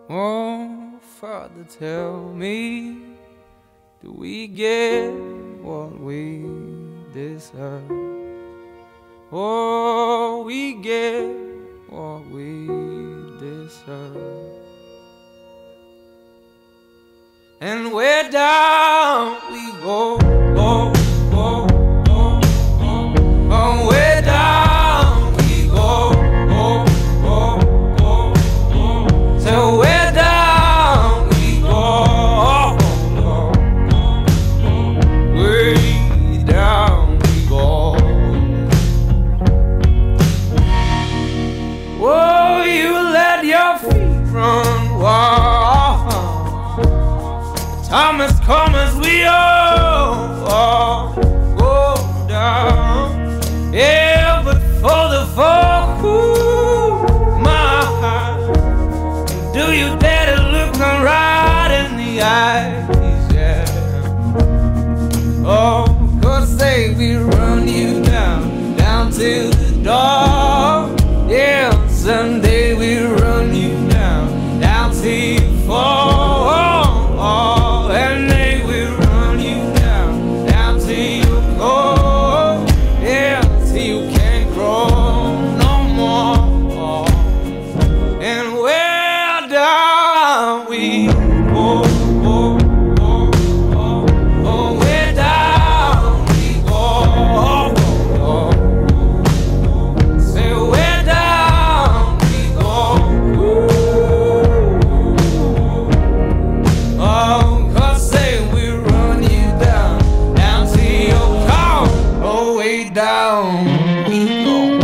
Oh, Father, tell me, do we get what we deserve? Oh, we get what we deserve. And where down we go, go, go, go, go. Oh, where down we go, go, go, go, go. So where down we go, go, go, go. Way down we go. Oh, you let your feet run wild. Time has come as we all go down. Yeah, but for the fall, ooh, my heart, do you dare to look me right in the eyes? Yeah. Oh, 'cause they will run you down, down to the door. Yeah, someday we'll run you down, down till you fall. And they will run you down, down till you go. Yeah, till you can't grow no more. And where down we go, go, go, go. Oh, where down we go, go, go. Say where down we go. Oh. Down we go.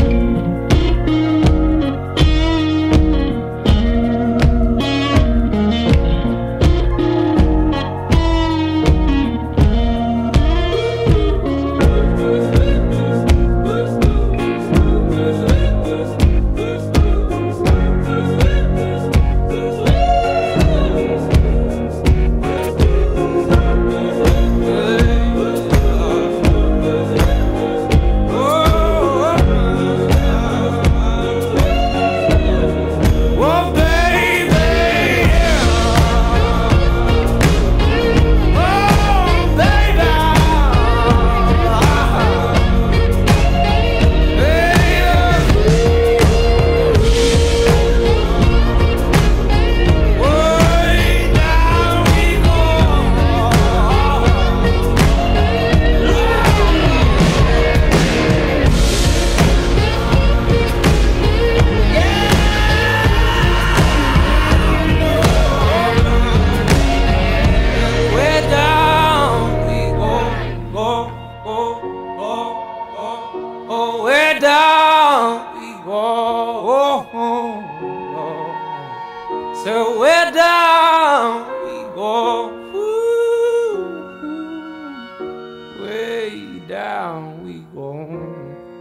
Oh, where down we go. So where down we go. Ooh, way down we go.